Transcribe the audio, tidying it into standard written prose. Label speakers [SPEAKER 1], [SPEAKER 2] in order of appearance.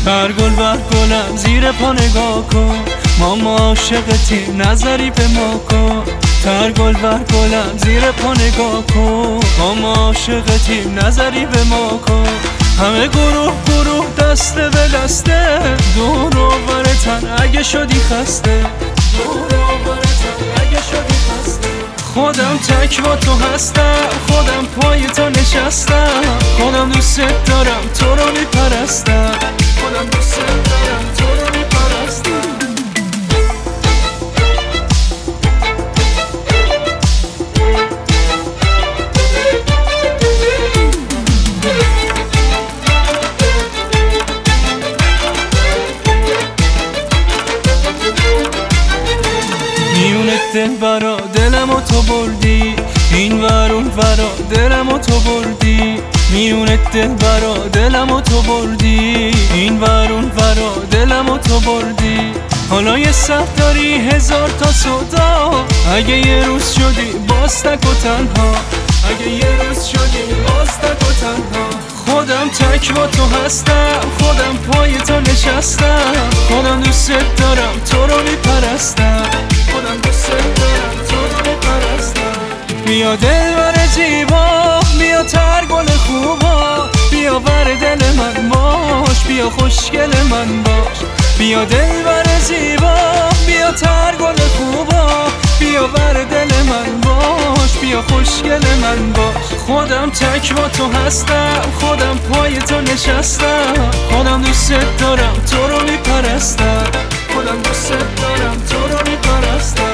[SPEAKER 1] هر گل بر گلم زیر پا نگاه کن، ما عاشقتیم نظری به ما کن. هر گل بر گلم زیر پا نگاه کن، ما عاشقتیم نظری به ما کن. همه گروه گروه دسته به دسته، دور و برتن اگه شدی خسته، دور و برتن اگه شدی خسته. خودم تک با تو هستم، خودم پای تو نشستم، خودم دوست دارم تو رو میپرستم، خودم دوست دارم تو رو میپرستم. میونه دل برا دلم و تو بردی، این ور اون ورا دلم و تو بردی. میونه دل برا دلم و تو بردی، این ور اون ورا دلم و تو بردی. حالا یه سر داری هزار تا سودا، اگه یه روز شدی باز تک و تنها، اگه یه روز شدی باز تک و تنها. خودم تک با تو هستم، خودم پای تو نشستم، خودم دوست دارم تو رو میپرستم، خودم دوست دارم تو رو میپرستم. بیا دلبر زیبا، بیا تر گل خوبا، بیا بر دل من باش، بیا خوشگل من باش. بیا دلبر زیبا، بیا تر گل خوبا، بیا بر دل من باش، بیا خوشگل من باش. خودم تک با تو هستم، خودم پای تو نشستم، خودم دوست دارم تو رو میپرستم، خودم دوست دارم تو رو میپرستم.